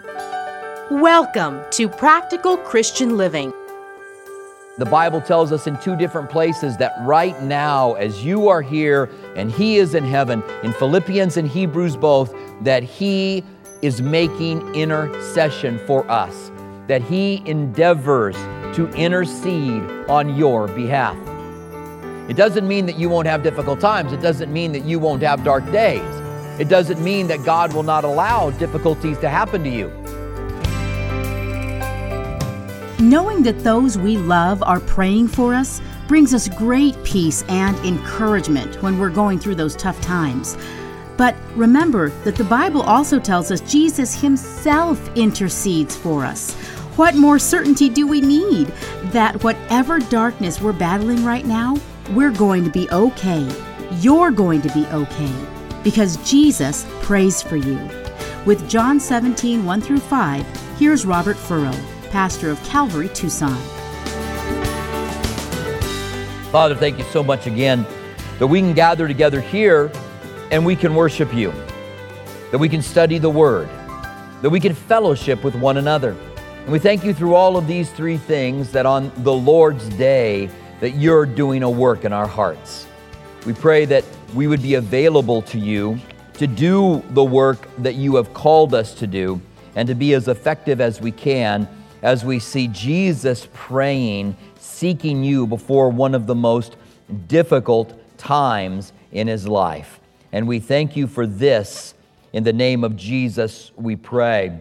Welcome to Practical Christian Living. The Bible tells us in two different places that right now, as you are here and He is in heaven, in Philippians and Hebrews both, that He is making intercession for us, that He endeavors to intercede on your behalf. It doesn't mean that you won't have difficult times. It doesn't mean that you won't have dark days. It doesn't mean that God will not allow difficulties to happen to you. Knowing that those we love are praying for us brings us great peace and encouragement when we're going through those tough times. But remember that the Bible also tells us Jesus Himself intercedes for us. What more certainty do we need that whatever darkness we're battling right now, we're going to be okay. You're going to be okay because Jesus prays for you. With John 17, 1 through 5, here's Robert Furrow, pastor of Calvary, Tucson. Father, thank you so much again that we can gather together here and we can worship you, that we can study the Word, that we can fellowship with one another. And we thank you through all of these three things that on the Lord's day that you're doing a work in our hearts. We pray that we would be available to you to do the work that you have called us to do and to be as effective as we can as we see Jesus praying, seeking you before one of the most difficult times in His life. And we thank you for this. In the name of Jesus, we pray.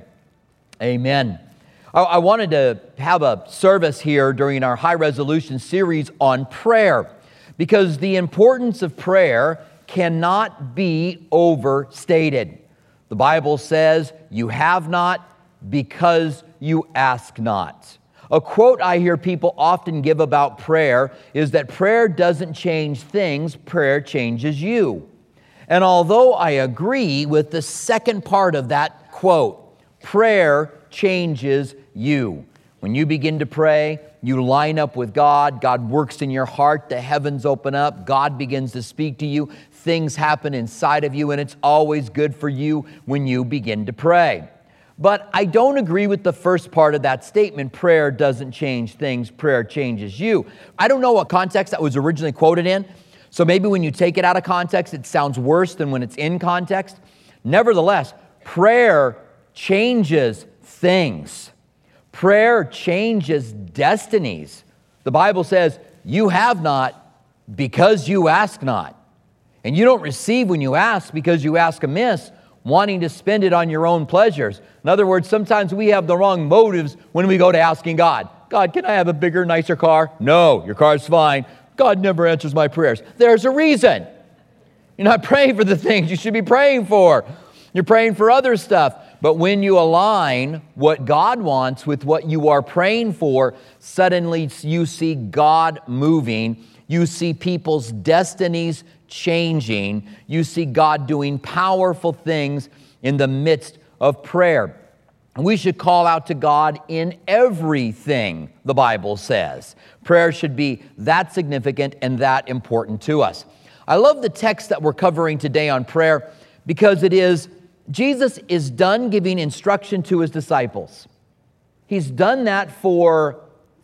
Amen. I wanted to have a service here during our High Resolution series on prayer because the importance of prayer cannot be overstated. The Bible says, you have not because you ask not. A quote I hear people often give about prayer is that prayer doesn't change things, prayer changes you. And although I agree with the second part of that quote, prayer changes you. When you begin to pray, you line up with God, God works in your heart, the heavens open up, God begins to speak to you, things happen inside of you, and it's always good for you when you begin to pray. But I don't agree with the first part of that statement, prayer doesn't change things, prayer changes you. I don't know what context that was originally quoted in, so maybe when you take it out of context, it sounds worse than when it's in context. Nevertheless, prayer changes things. Prayer changes destinies. The Bible says, you have not because you ask not. And you don't receive when you ask because you ask amiss, wanting to spend it on your own pleasures. In other words, sometimes we have the wrong motives when we go to asking God. God, can I have a bigger, nicer car? No, your car's fine. God never answers my prayers. There's a reason. You're not praying for the things you should be praying for. You're praying for other stuff. But when you align what God wants with what you are praying for, suddenly you see God moving. You see people's destinies changing. You see God doing powerful things in the midst of prayer. And we should call out to God in everything, the Bible says. Prayer should be that significant and that important to us. I love the text that we're covering today on prayer because it is Jesus is done giving instruction to His disciples. He's done that for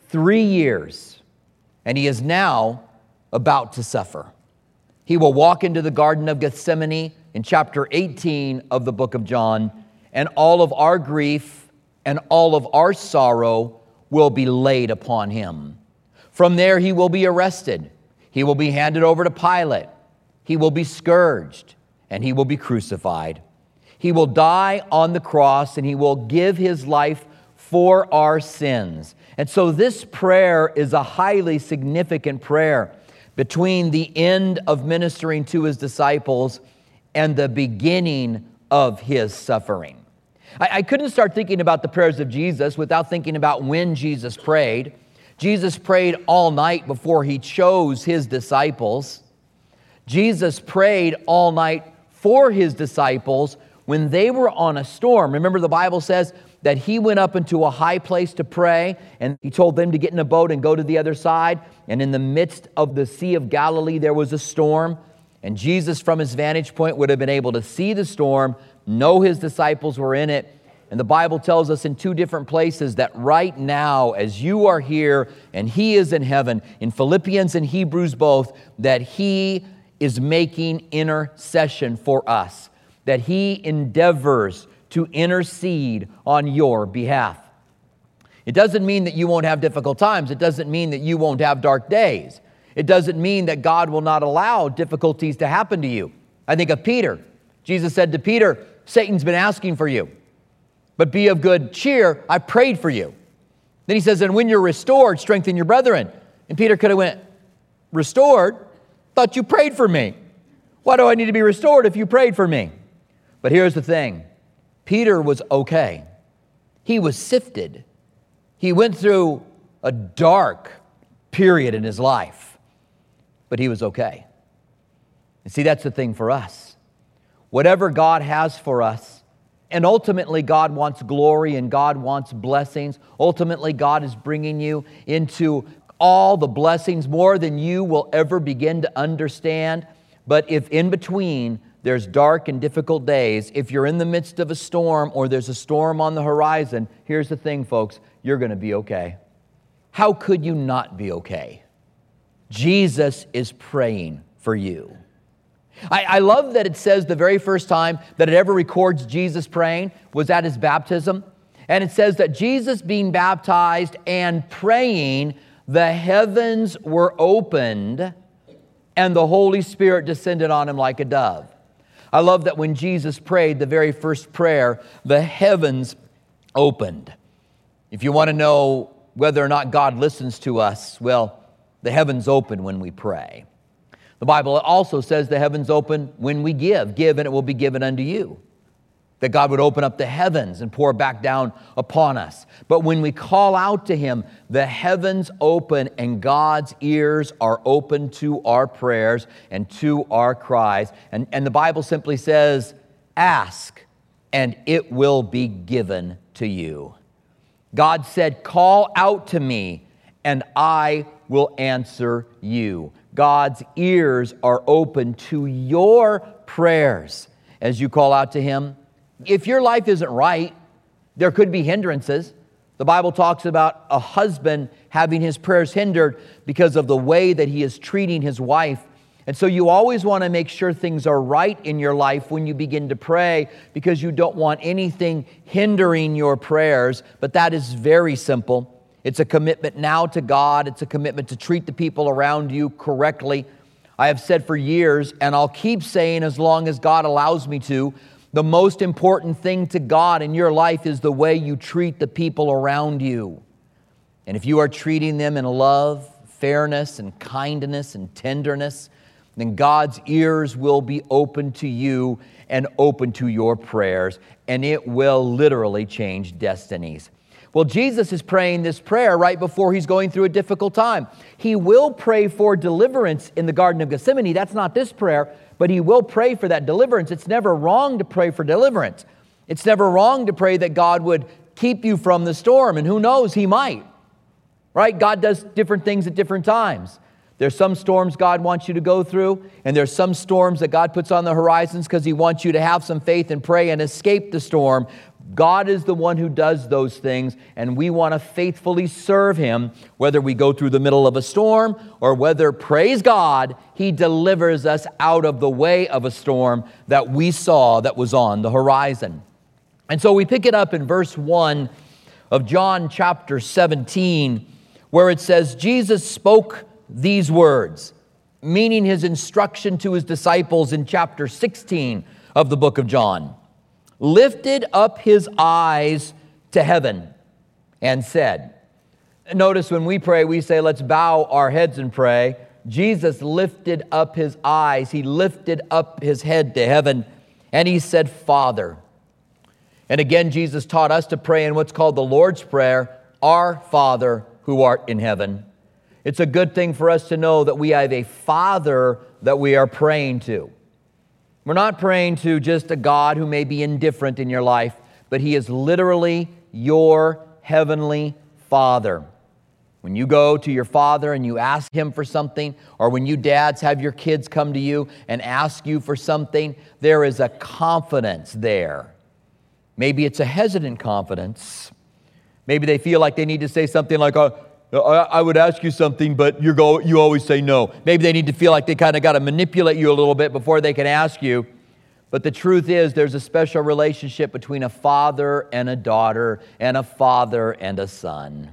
3 years, and He is now about to suffer. He will walk into the Garden of Gethsemane in chapter 18 of the book of John, and all of our grief and all of our sorrow will be laid upon Him. From there, He will be arrested. He will be handed over to Pilate. He will be scourged, and He will be crucified. He will die on the cross, and He will give His life for our sins. And so this prayer is a highly significant prayer between the end of ministering to His disciples and the beginning of His suffering. I couldn't start thinking about the prayers of Jesus without thinking about when Jesus prayed. Jesus prayed all night before He chose His disciples. Jesus prayed all night for His disciples when they were on a storm. Remember, the Bible says that He went up into a high place to pray, and He told them to get in a boat and go to the other side. And in the midst of the Sea of Galilee, there was a storm. And Jesus, from His vantage point, would have been able to see the storm, know His disciples were in it, And the Bible tells us in two different places that right now, as you are here and He is in heaven, in Philippians and Hebrews both, that He is making intercession for us, that He endeavors to intercede on your behalf. It doesn't mean that you won't have difficult times. It doesn't mean that you won't have dark days. It doesn't mean that God will not allow difficulties to happen to you. I think of Peter. Jesus said to Peter, Satan's been asking for you, but be of good cheer. I prayed for you. Then He says, and when you're restored, strengthen your brethren. And Peter could have went, restored? Thought you prayed for me. Why do I need to be restored if you prayed for me? But here's the thing. Peter was okay. He was sifted. He went through a dark period in his life, but he was okay. And see, that's the thing for us. Whatever God has for us, and ultimately God wants glory and God wants blessings. Ultimately, God is bringing you into all the blessings, more than you will ever begin to understand. But if in between there's dark and difficult days, if you're in the midst of a storm or there's a storm on the horizon, here's the thing, folks, you're going to be okay. How could you not be okay? Jesus is praying for you. I love that it says the very first time that it ever records Jesus praying was at His baptism. And it says that Jesus being baptized and praying, the heavens were opened and the Holy Spirit descended on Him like a dove. I love that when Jesus prayed the very first prayer, the heavens opened. If you want to know whether or not God listens to us, well, the heavens open when we pray. The Bible also says the heavens open when we give. Give and it will be given unto you. That God would open up the heavens and pour back down upon us. But when we call out to Him, the heavens open and God's ears are open to our prayers and to our cries. And the Bible simply says, ask and it will be given to you. God said, call out to me and I will answer you. God's ears are open to your prayers as you call out to Him. If your life isn't right, there could be hindrances. The Bible talks about a husband having his prayers hindered because of the way that he is treating his wife. And so you always want to make sure things are right in your life when you begin to pray, because you don't want anything hindering your prayers. But that is very simple. It's a commitment now to God. It's a commitment to treat the people around you correctly. I have said for years, and I'll keep saying as long as God allows me to, the most important thing to God in your life is the way you treat the people around you. And if you are treating them in love, fairness, and kindness and tenderness, then God's ears will be open to you and open to your prayers, and it will literally change destinies. Well, Jesus is praying this prayer right before He's going through a difficult time. He will pray for deliverance in the Garden of Gethsemane. That's not this prayer, but He will pray for that deliverance. It's never wrong to pray for deliverance. It's never wrong to pray that God would keep you from the storm, and who knows, He might. Right? God does different things at different times. There's some storms God wants you to go through, and there's some storms that God puts on the horizons because He wants you to have some faith and pray and escape the storm. God is the one who does those things, and we want to faithfully serve Him, whether we go through the middle of a storm or whether, praise God, He delivers us out of the way of a storm that we saw that was on the horizon. And so we pick it up in verse 1 of John chapter 17, where it says, Jesus spoke these words, meaning His instruction to His disciples in chapter 16 of the book of John. Lifted up His eyes to heaven and said. Notice when we pray, we say, let's bow our heads and pray. Jesus lifted up His eyes. He lifted up His head to heaven and He said, Father. And again, Jesus taught us to pray in what's called the Lord's Prayer, Our Father who art in heaven. It's a good thing for us to know that we have a Father that we are praying to. We're not praying to just a God who may be indifferent in your life, but He is literally your heavenly Father. When you go to your father and you ask him for something, or when you dads have your kids come to you and ask you for something, there is a confidence there. Maybe it's a hesitant confidence. Maybe they feel like they need to say something like, I would ask you something, but you always say no. Maybe they need to feel like they kind of got to manipulate you a little bit before they can ask you. But the truth is, there's a special relationship between a father and a daughter, and a father and a son.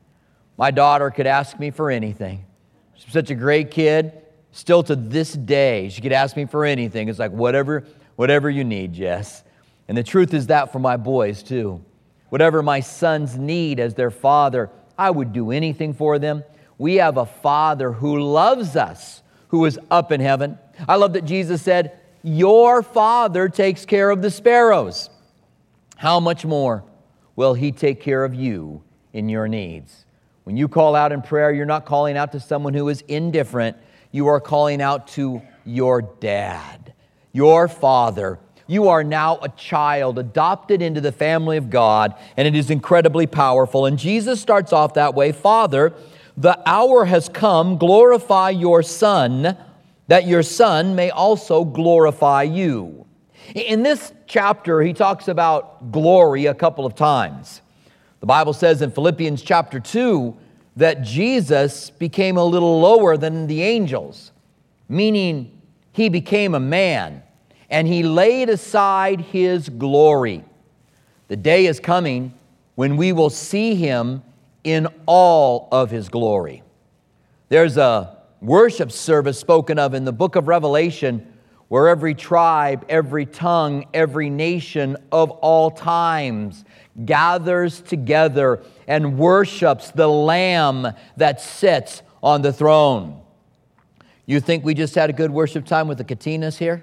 My daughter could ask me for anything. She's such a great kid. Still to this day, she could ask me for anything. It's like, whatever you need, Jess. And the truth is that for my boys, too. Whatever my sons need as their father, I would do anything for them. We have a Father who loves us, who is up in heaven. I love that Jesus said, your Father takes care of the sparrows. How much more will He take care of you in your needs? When you call out in prayer, you're not calling out to someone who is indifferent. You are calling out to your dad, your Father. You are now a child adopted into the family of God, and it is incredibly powerful. And Jesus starts off that way. Father, the hour has come. Glorify your Son, that your Son may also glorify you. In this chapter, he talks about glory a couple of times. The Bible says in Philippians chapter 2 that Jesus became a little lower than the angels, meaning He became a man. And He laid aside His glory. The day is coming when we will see Him in all of His glory. There's a worship service spoken of in the book of Revelation where every tribe, every tongue, every nation of all times gathers together and worships the Lamb that sits on the throne. You think we just had a good worship time with the Katinas here?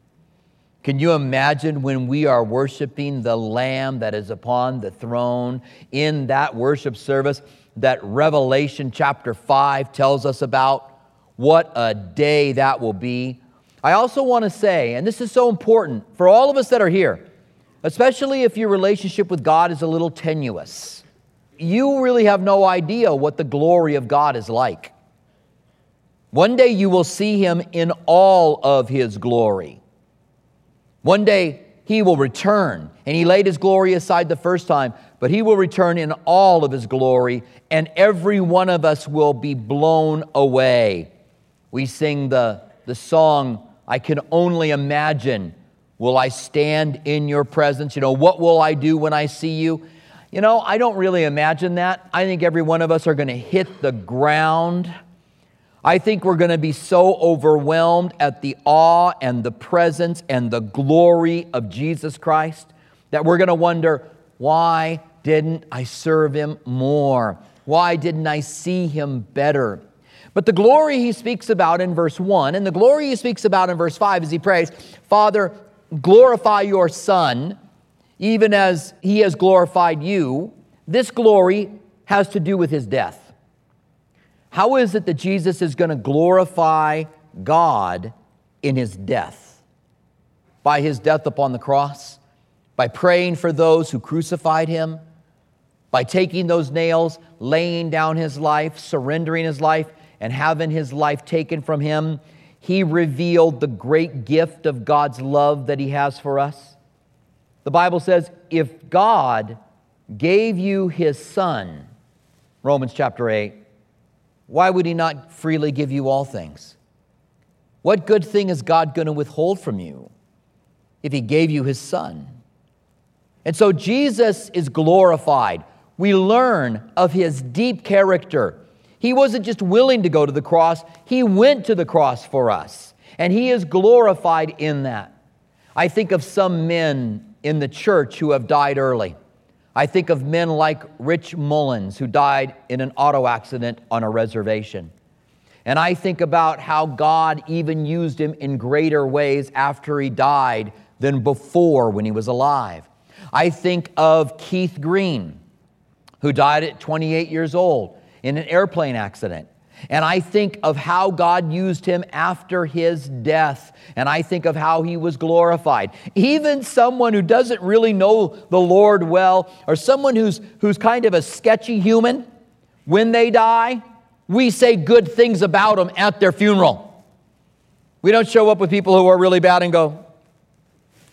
Can you imagine when we are worshiping the Lamb that is upon the throne in that worship service that Revelation chapter 5 tells us about? What a day that will be. I also want to say, and this is so important for all of us that are here, especially if your relationship with God is a little tenuous. You really have no idea what the glory of God is like. One day you will see Him in all of His glory. One day He will return, and He laid His glory aside the first time, but He will return in all of His glory, and every one of us will be blown away. We sing the song, I can only imagine, will I stand in your presence? What will I do when I see you? I don't really imagine that. I think every one of us are going to hit the ground. I think we're going to be so overwhelmed at the awe and the presence and the glory of Jesus Christ that we're going to wonder, why didn't I serve Him more? Why didn't I see Him better? But the glory He speaks about in verse 1 and the glory He speaks about in verse 5 as He prays, Father, glorify your Son, even as He has glorified you. This glory has to do with His death. How is it that Jesus is going to glorify God in His death? By His death upon the cross? By praying for those who crucified Him? By taking those nails, laying down His life, surrendering His life, and having His life taken from Him? He revealed the great gift of God's love that He has for us. The Bible says, if God gave you His Son, Romans chapter 8, why would He not freely give you all things? What good thing is God going to withhold from you if He gave you His Son? And so Jesus is glorified. We learn of His deep character. He wasn't just willing to go to the cross. He went to the cross for us. And He is glorified in that. I think of some men in the church who have died early. I think of men like Rich Mullins, who died in an auto accident on a reservation. And I think about how God even used him in greater ways after he died than before when he was alive. I think of Keith Green, who died at 28 years old in an airplane accident. And I think of how God used him after his death. And I think of how he was glorified. Even someone who doesn't really know the Lord well, or someone who's kind of a sketchy human, when they die, we say good things about them at their funeral. We don't show up with people who are really bad and go,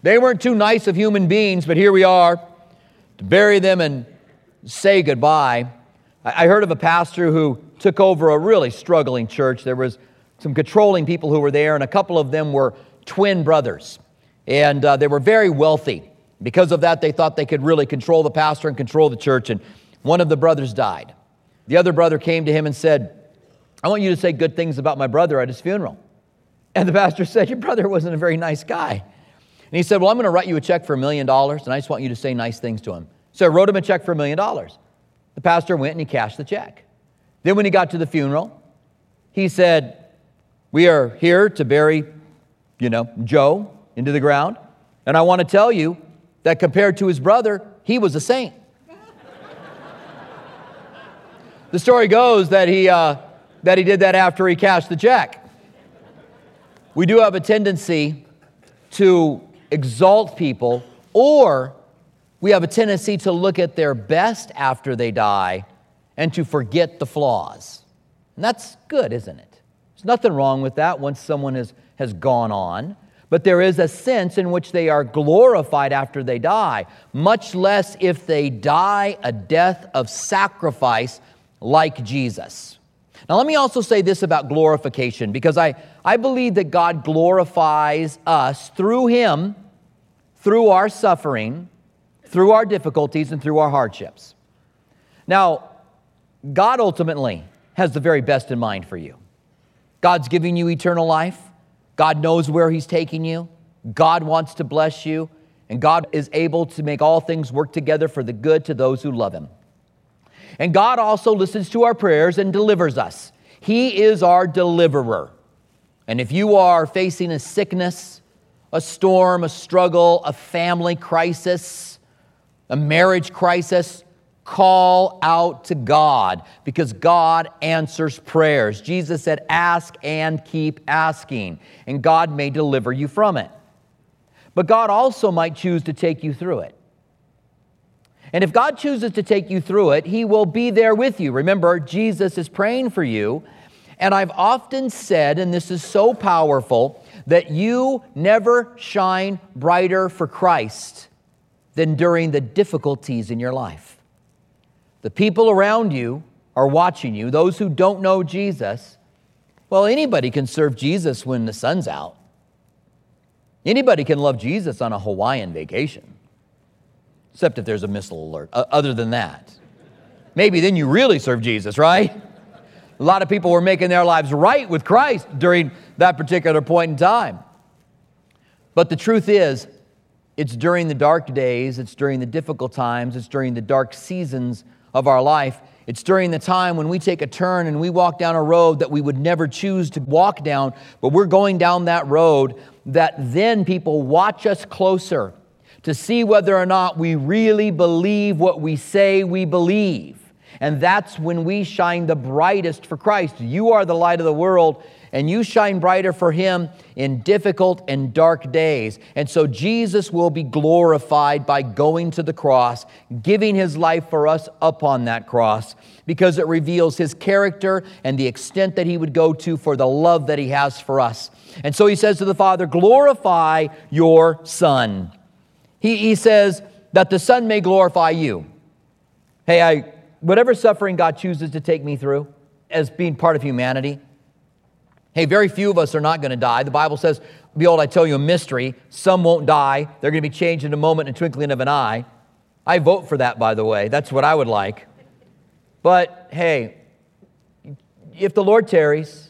They weren't too nice of human beings, but here we are to bury them and say goodbye. I heard of a pastor who took over a really struggling church. There was some controlling people who were there, and a couple of them were twin brothers. And they were very wealthy. Because of that, they thought they could really control the pastor and control the church, and one of the brothers died. The other brother came to him and said, I want you to say good things about my brother at his funeral. And the pastor said, your brother wasn't a very nice guy. And he said, well, I'm going to write you a check for $1 million, and I just want you to say nice things to him. So I wrote him a check for $1 million. The pastor went and he cashed the check. Then when he got to the funeral, he said, we are here to bury, Joe into the ground. And I want to tell you that compared to his brother, he was a saint. The story goes that he did that after he cashed the check. We do have a tendency to exalt people, or we have a tendency to look at their best after they die and to forget the flaws. And that's good, isn't it? There's nothing wrong with that once someone has gone on. But there is a sense in which they are glorified after they die, much less if they die a death of sacrifice like Jesus. Now, let me also say this about glorification, because I believe that God glorifies us through Him, through our suffering, through our difficulties, and through our hardships. Now, God ultimately has the very best in mind for you. God's giving you eternal life. God knows where He's taking you. God wants to bless you. And God is able to make all things work together for the good to those who love Him. And God also listens to our prayers and delivers us. He is our deliverer. And if you are facing a sickness, a storm, a struggle, a family crisis, a marriage crisis, call out to God, because God answers prayers. Jesus said, ask and keep asking, and God may deliver you from it. But God also might choose to take you through it. And if God chooses to take you through it, He will be there with you. Remember, Jesus is praying for you. And I've often said, and this is so powerful, that you never shine brighter for Christ than during the difficulties in your life. The people around you are watching you. Those who don't know Jesus, well, anybody can serve Jesus when the sun's out. Anybody can love Jesus on a Hawaiian vacation. Except if there's a missile alert. Other than that, maybe then you really serve Jesus, right? A lot of people were making their lives right with Christ during that particular point in time. But the truth is, it's during the dark days, it's during the difficult times, it's during the dark seasons of our life. It's during the time when we take a turn and we walk down a road that we would never choose to walk down, but we're going down that road, that then people watch us closer to see whether or not we really believe what we say we believe. And that's when we shine the brightest for Christ. You are the light of the world, and you shine brighter for Him in difficult and dark days. And so Jesus will be glorified by going to the cross, giving His life for us upon that cross, because it reveals His character and the extent that He would go to for the love that He has for us. And so He says to the Father, glorify your Son. He says that the Son may glorify you. Hey, whatever suffering God chooses to take me through as being part of humanity, hey, very few of us are not going to die. The Bible says, behold, I tell you a mystery. Some won't die. They're going to be changed in a moment, in a twinkling of an eye. I vote for that, by the way. That's what I would like. But hey, if the Lord tarries,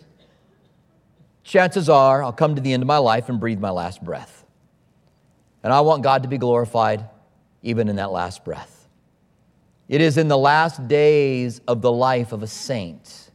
chances are I'll come to the end of my life and breathe my last breath. And I want God to be glorified even in that last breath. It is in the last days of the life of a saint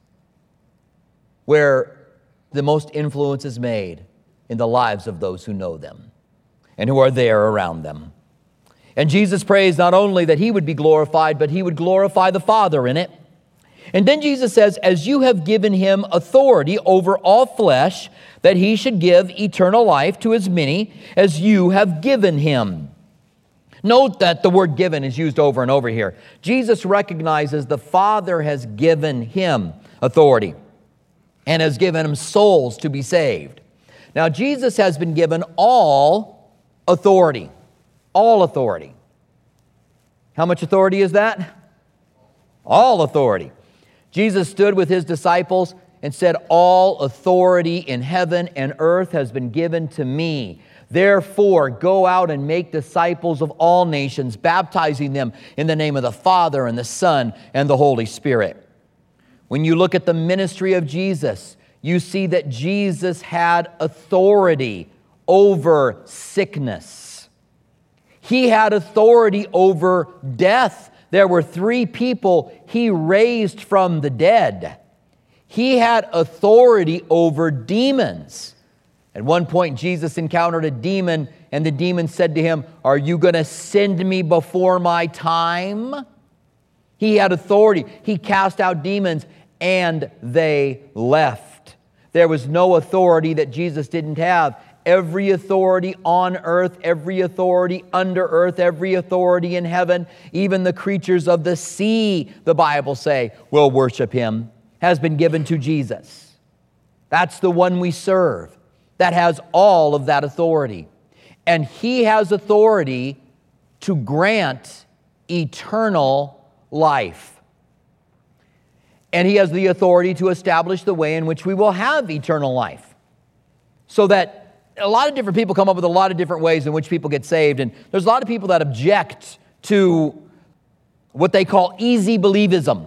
where the most influence is made in the lives of those who know them and who are there around them. And Jesus prays not only that He would be glorified, but He would glorify the Father in it. And then Jesus says, as you have given Him authority over all flesh, that He should give eternal life to as many as you have given Him. Note that the word given is used over and over here. Jesus recognizes the Father has given Him authority and has given Him souls to be saved. Now, Jesus has been given all authority. All authority. How much authority is that? All authority. Jesus stood with his disciples and said, all authority in heaven and earth has been given to me. Therefore, go out and make disciples of all nations, baptizing them in the name of the Father and the Son and the Holy Spirit. When you look at the ministry of Jesus, you see that Jesus had authority over sickness. He had authority over death. There were 3 people he raised from the dead. He had authority over demons. At one point, Jesus encountered a demon, and the demon said to him, are you going to send me before my time? He had authority. He cast out demons, and they left. There was no authority that Jesus didn't have. Every authority on earth, every authority under earth, every authority in heaven, even the creatures of the sea, the Bible say, will worship him, has been given to Jesus. That's the one we serve that has all of that authority. And he has authority to grant eternal life. And he has the authority to establish the way in which we will have eternal life. So that a lot of different people come up with a lot of different ways in which people get saved. And there's a lot of people that object to what they call easy believism.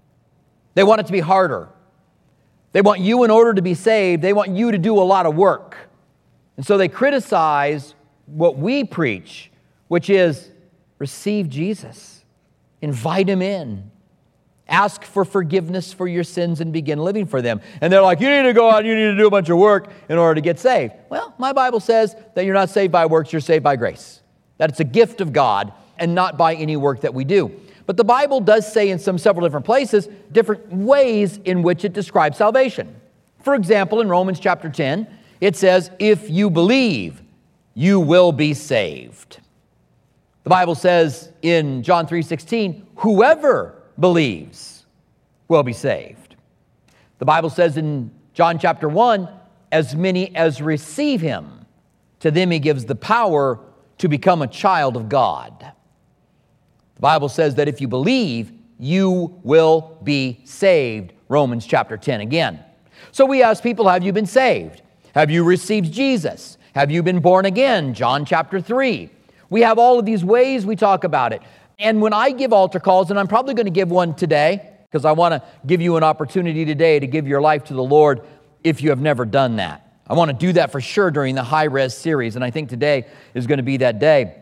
They want it to be harder. They want you, in order to be saved, they want you to do a lot of work. And so they criticize what we preach, which is receive Jesus, invite him in, ask for forgiveness for your sins and begin living for them. And they're like, you need to go out and you need to do a bunch of work in order to get saved. Well, my Bible says that you're not saved by works, you're saved by grace. That it's a gift of God and not by any work that we do. But the Bible does say in several different places, different ways in which it describes salvation. For example, in Romans chapter 10, it says, if you believe, you will be saved. The Bible says in John 3:16, whoever believes will be saved. The Bible says in John chapter 1, as many as receive him, to them he gives the power to become a child of God. The Bible says that if you believe, you will be saved. Romans chapter 10 again. So we ask people, have you been saved? Have you received Jesus? Have you been born again? John chapter 3. We have all of these ways we talk about it. And when I give altar calls, and I'm probably going to give one today, because I want to give you an opportunity today to give your life to the Lord if you have never done that. I want to do that for sure during the High Res series, and I think today is going to be that day.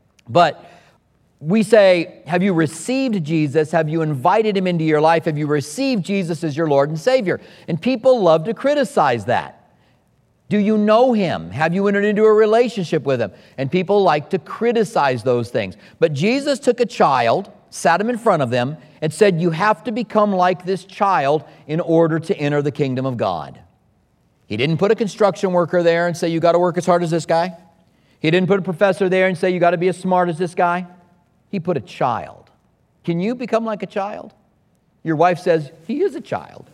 But we say, have you received Jesus? Have you invited him into your life? Have you received Jesus as your Lord and Savior? And people love to criticize that. Do you know him? Have you entered into a relationship with him? And people like to criticize those things. But Jesus took a child, sat him in front of them, and said, you have to become like this child in order to enter the kingdom of God. He didn't put a construction worker there and say, you got to work as hard as this guy. He didn't put a professor there and say, you got to be as smart as this guy. He put a child. Can you become like a child? Your wife says, he is a child.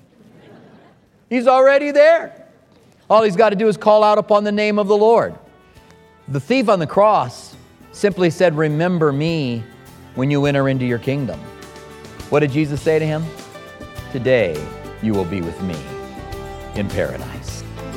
He's already there. All he's got to do is call out upon the name of the Lord. The thief on the cross simply said, remember me when you enter into your kingdom. What did Jesus say to him? Today you will be with me in paradise.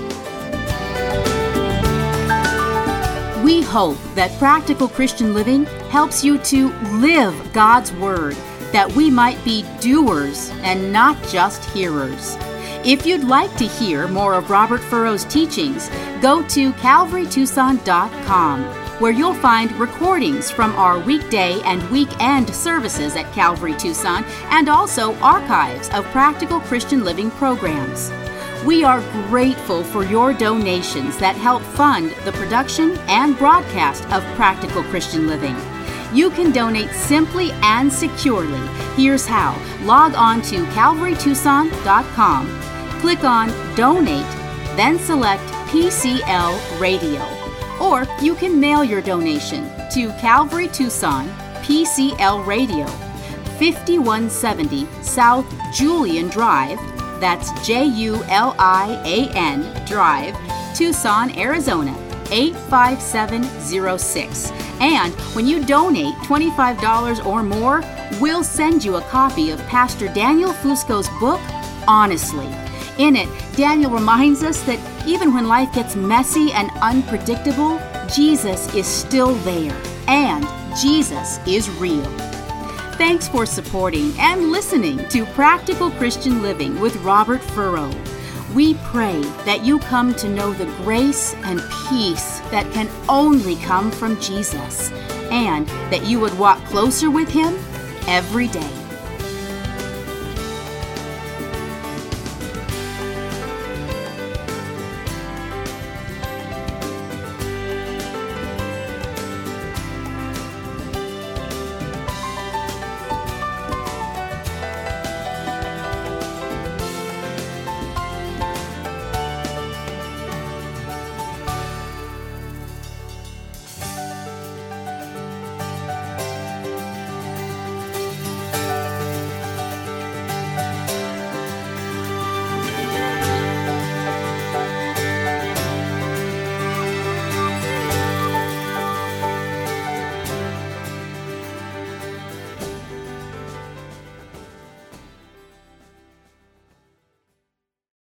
We hope that Practical Christian Living helps you to live God's Word, that we might be doers and not just hearers. If you'd like to hear more of Robert Furrow's teachings, go to calvarytucson.com, where you'll find recordings from our weekday and weekend services at Calvary Tucson, and also archives of Practical Christian Living programs. We are grateful for your donations that help fund the production and broadcast of Practical Christian Living. You can donate simply and securely. Here's how. Log on to calvarytucson.com, click on Donate, then select PCL Radio. Or you can mail your donation to Calvary Tucson, PCL Radio, 5170 South Julian Drive, that's Julian Drive, Tucson, Arizona, 85706. And when you donate $25 or more, we'll send you a copy of Pastor Daniel Fusco's book, Honestly. In it, Daniel reminds us that even when life gets messy and unpredictable, Jesus is still there, and Jesus is real. Thanks for supporting and listening to Practical Christian Living with Robert Furrow. We pray that you come to know the grace and peace that can only come from Jesus, and that you would walk closer with Him every day.